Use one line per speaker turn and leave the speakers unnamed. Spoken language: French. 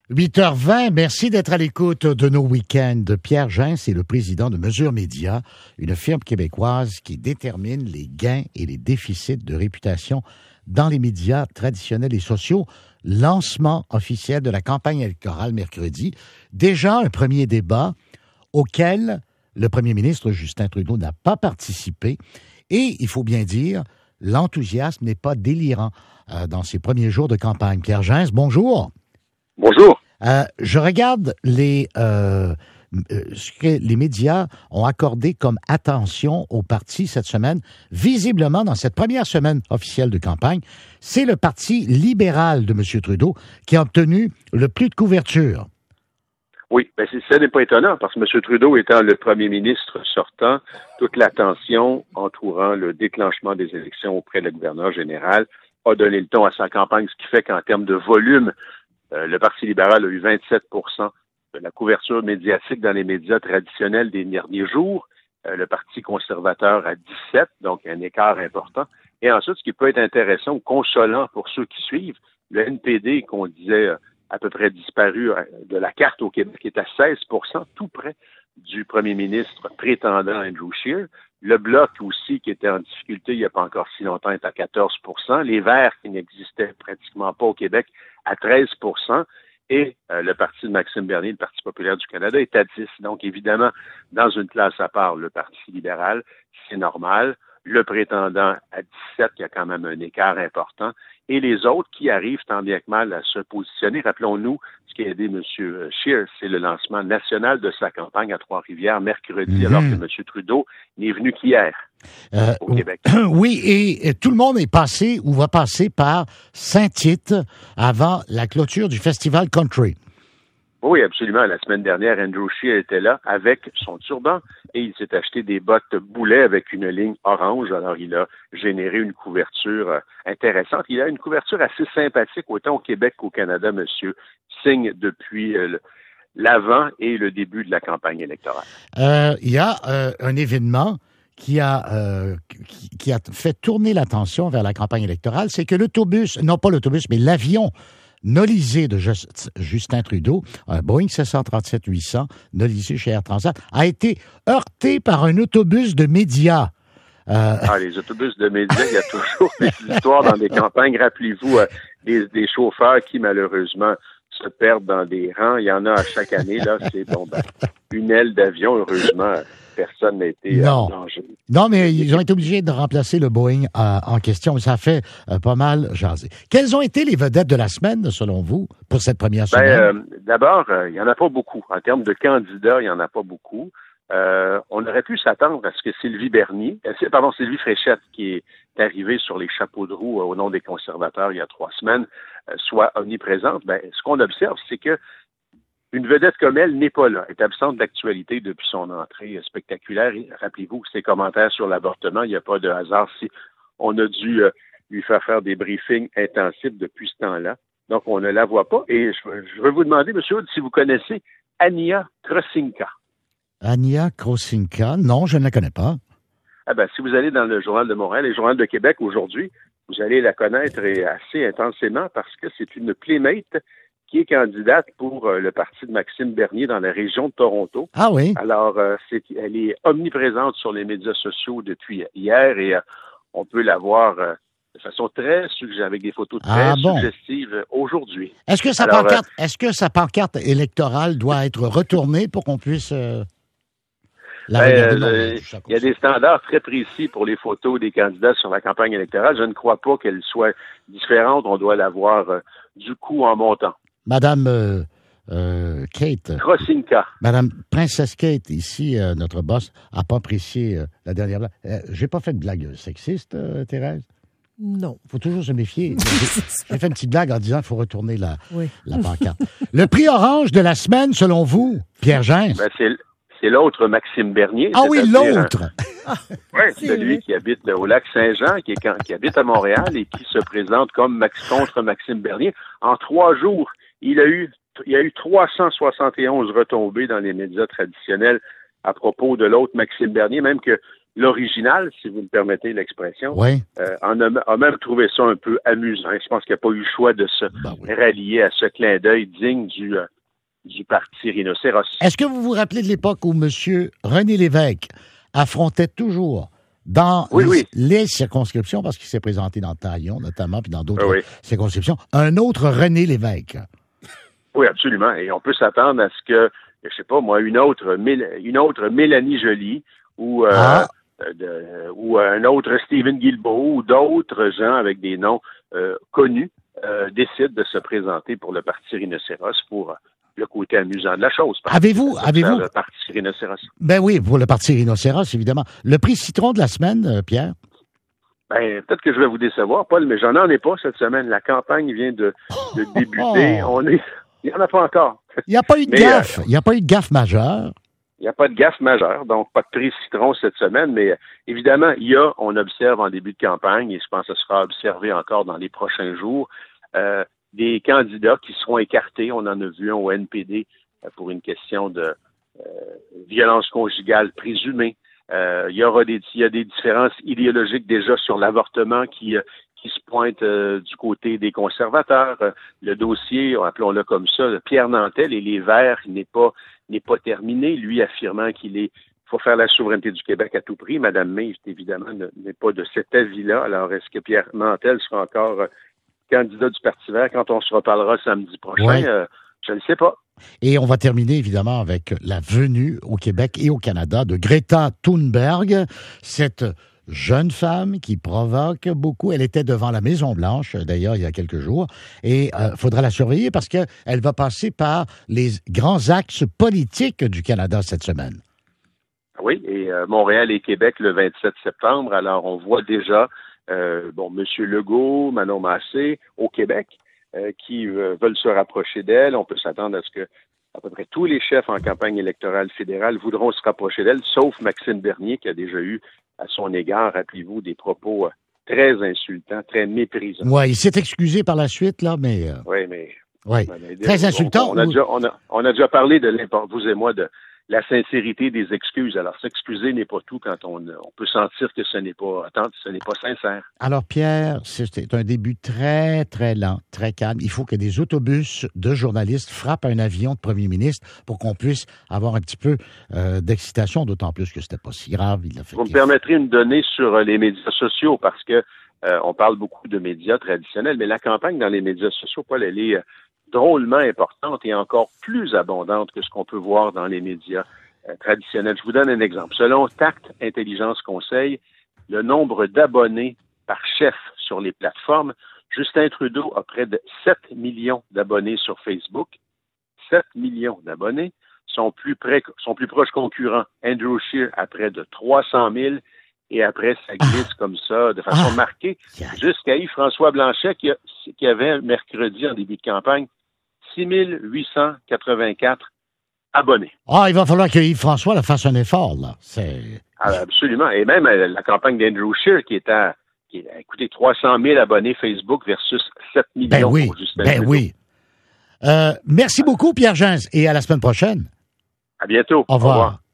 8h20, merci d'être à l'écoute de nos week-ends. Pierre Gens est le président de Mesure Média, une firme québécoise qui détermine les gains et les déficits de réputation dans les médias traditionnels et sociaux. Lancement officiel de la campagne électorale mercredi. Déjà un premier débat auquel le premier ministre Justin Trudeau n'a pas participé. Et, il faut bien dire, l'enthousiasme n'est pas délirant dans ces premiers jours de campagne. Pierre Gens, bonjour.
Bonjour.
Je regarde ce que les médias ont accordé comme attention au parti cette semaine. Visiblement, dans cette première semaine officielle de campagne, c'est le Parti libéral de M. Trudeau qui a obtenu le plus de couverture.
Oui, ça n'est pas étonnant parce que M. Trudeau étant le premier ministre sortant, toute l'attention entourant le déclenchement des élections auprès du gouverneur général a donné le ton à sa campagne, ce qui fait qu'en termes de volume, le Parti libéral a eu 27 de la couverture médiatique dans les médias traditionnels des derniers jours. Le Parti conservateur à 17, donc un écart important. Et ensuite, ce qui peut être intéressant ou consolant pour ceux qui suivent, le NPD, qu'on disait à peu près disparu de la carte au Québec, est à 16 tout près du premier ministre prétendant Andrew Scheer. Le Bloc aussi, qui était en difficulté il n'y a pas encore si longtemps, est à 14 Les Verts, qui n'existaient pratiquement pas au Québec, à 13 et le parti de Maxime Bernier, le Parti populaire du Canada, est à 10. Donc, évidemment, dans une classe à part, le Parti libéral, c'est normal. Le prétendant à 17, il y a quand même un écart important. Et les autres qui arrivent tant bien que mal à se positionner. Rappelons-nous, ce qui a aidé M. Scheer, c'est le lancement national de sa campagne à Trois-Rivières mercredi, alors que M. Trudeau n'est venu qu'hier au Québec.
Oui, et tout le monde est passé ou va passer par Saint-Tite avant la clôture du Festival Country.
Oui, absolument. La semaine dernière, Andrew Scheer était là avec son turban et il s'est acheté des bottes boulet avec une ligne orange. Alors, il a généré une couverture intéressante. Il a une couverture assez sympathique, autant au Québec qu'au Canada, monsieur Singh, depuis l'avant et le début de la campagne électorale.
Il y a un événement qui a fait tourner l'attention vers la campagne électorale, c'est que l'avion nolisé de Justin Trudeau, un Boeing 737-800, nolisé chez Air Transat, a été heurté par un autobus de médias.
Les autobus de médias, il y a toujours des histoires dans des campagnes. Rappelez-vous des chauffeurs qui, malheureusement, se perdent dans des rangs. Il y en a à chaque année. Là, c'est une aile d'avion, heureusement. Personne n'a été en danger.
Non, mais ils ont été obligés de remplacer le Boeing en question. Ça fait pas mal jaser. Quelles ont été les vedettes de la semaine, selon vous, pour cette première semaine?
D'abord, il n'y en a pas beaucoup. En termes de candidats, il n'y en a pas beaucoup. On aurait pu s'attendre à ce que Sylvie Fréchette, qui est arrivée sur les chapeaux de roue au nom des conservateurs il y a 3 semaines, soit omniprésente. Ce qu'on observe, c'est que une vedette comme elle n'est pas là, est absente d'actualité depuis son entrée spectaculaire. Et rappelez-vous, ses commentaires sur l'avortement, il n'y a pas de hasard si on a dû lui faire des briefings intensifs depuis ce temps-là. Donc, on ne la voit pas. Et je veux vous demander, M. Hood, si vous connaissez Ania Krosinka.
Ania Krosinka? Non, je ne la connais pas.
Si vous allez dans le Journal de Montréal et le Journal de Québec aujourd'hui, vous allez la connaître assez intensément parce que c'est une playmate qui est candidate pour le parti de Maxime Bernier dans la région de Toronto.
Ah oui?
Alors, elle est omniprésente sur les médias sociaux depuis hier et on peut la voir de façon très avec des photos très suggestives aujourd'hui.
Est-ce que sa pancarte électorale doit être retournée pour qu'on puisse la regarder?
Il y a des standards très précis pour les photos des candidats sur la campagne électorale. Je ne crois pas qu'elle soit différente. On doit la voir du coup en montant.
Madame Kate.
Krosinka.
Madame Princesse Kate, ici, notre boss, n'a pas apprécié la dernière blague. J'ai pas fait de blague sexiste, Thérèse?
Non.
Il faut toujours se méfier. J'ai fait une petite blague en disant qu'il faut retourner la pancarte. Le prix orange de la semaine, selon vous, Pierre Gens?
C'est l'autre Maxime Bernier.
Ah oui, l'autre!
Oui, celui qui habite au lac Saint-Jean, qui habite à Montréal et qui se présente comme contre Maxime Bernier. En 3 jours, il y a eu 371 retombées dans les médias traditionnels à propos de l'autre Maxime Bernier, même que l'original, si vous me permettez l'expression,
Oui.
a même trouvé ça un peu amusant. Je pense qu'il n'y a pas eu le choix de se rallier à ce clin d'œil digne du parti Rhinocéros.
Est-ce que vous vous rappelez de l'époque où M. René Lévesque affrontait toujours dans les circonscriptions, parce qu'il s'est présenté dans Taillon notamment, puis dans d'autres circonscriptions, un autre René Lévesque?
Oui, absolument. Et on peut s'attendre à ce que, je sais pas moi, une autre Mélanie Joly ou un autre Stephen Guilbeault ou d'autres gens avec des noms connus décident de se présenter pour le parti Rhinocéros pour le côté amusant de la chose.
Avez-vous
le parti Rhinocéros?
Ben oui, pour le parti Rhinocéros, évidemment. Le prix Citron de la semaine, Pierre?
Ben, peut-être que je vais vous décevoir, Paul, mais j'en ai pas cette semaine. La campagne vient de débuter. Il n'y en a pas encore.
Il n'y a pas eu de gaffe. Il n'y a pas eu de gaffe majeure.
Il n'y a pas de gaffe majeure, donc pas de prix Citron cette semaine, mais évidemment, on observe en début de campagne, et je pense que ce sera observé encore dans les prochains jours, des candidats qui seront écartés. On en a vu un au NPD pour une question de violence conjugale présumée. Il y a des différences idéologiques déjà sur l'avortement qui se pointent du côté des conservateurs. Le dossier, appelons-le comme ça, de Pierre Nantel et les Verts n'est pas terminé, lui affirmant qu'il faut faire la souveraineté du Québec à tout prix. Madame May, évidemment, n'est pas de cet avis-là. Alors, est-ce que Pierre Nantel sera encore candidat du Parti vert quand on se reparlera samedi prochain? Je ne sais pas.
Et on va terminer, évidemment, avec la venue au Québec et au Canada de Greta Thunberg, cette jeune femme qui provoque beaucoup. Elle était devant la Maison-Blanche, d'ailleurs, il y a quelques jours, et faudra la surveiller parce qu'elle va passer par les grands axes politiques du Canada cette semaine.
Oui, et Montréal et Québec le 27 septembre. Alors, on voit déjà M. Legault, Manon Massé au Québec qui veulent se rapprocher d'elle. On peut s'attendre à ce que à peu près tous les chefs en campagne électorale fédérale voudront se rapprocher d'elle, sauf Maxime Bernier qui a déjà eu à son égard, rappelez-vous, des propos très insultants, très méprisants.
Oui, il s'est excusé par la suite, là, mais...
Oui, mais...
Oui, très insultant.
On a déjà parlé de l'importance, vous et moi, de la sincérité des excuses. Alors, s'excuser n'est pas tout quand on peut sentir que ce n'est pas sincère.
Alors, Pierre, c'est un début très, très lent, très calme. Il faut que des autobus de journalistes frappent un avion de premier ministre pour qu'on puisse avoir un petit peu d'excitation, d'autant plus que c'était pas si grave.
Vous me permettrez une donnée sur les médias sociaux, parce que on parle beaucoup de médias traditionnels, mais la campagne dans les médias sociaux, Paul, elle est drôlement importante et encore plus abondante que ce qu'on peut voir dans les médias traditionnels. Je vous donne un exemple. Selon Tact Intelligence Conseil, le nombre d'abonnés par chef sur les plateformes, Justin Trudeau a près de 7 millions d'abonnés sur Facebook. 7 millions d'abonnés. Son plus proche concurrent, Andrew Scheer, a près de 300 000. Et après, ça glisse comme ça, de façon marquée, jusqu'à Yves-François Blanchet, qui avait mercredi, en début de campagne, 6 884 abonnés.
Il va falloir que Yves-François fasse un effort, là.
Absolument. Et même la campagne d'Andrew Scheer, qui a coûté 300 000 abonnés Facebook versus 7 millions pour Justin Trudeau.
Oui. Merci beaucoup, Pierre Gens, et à la semaine prochaine.
À bientôt.
Au revoir.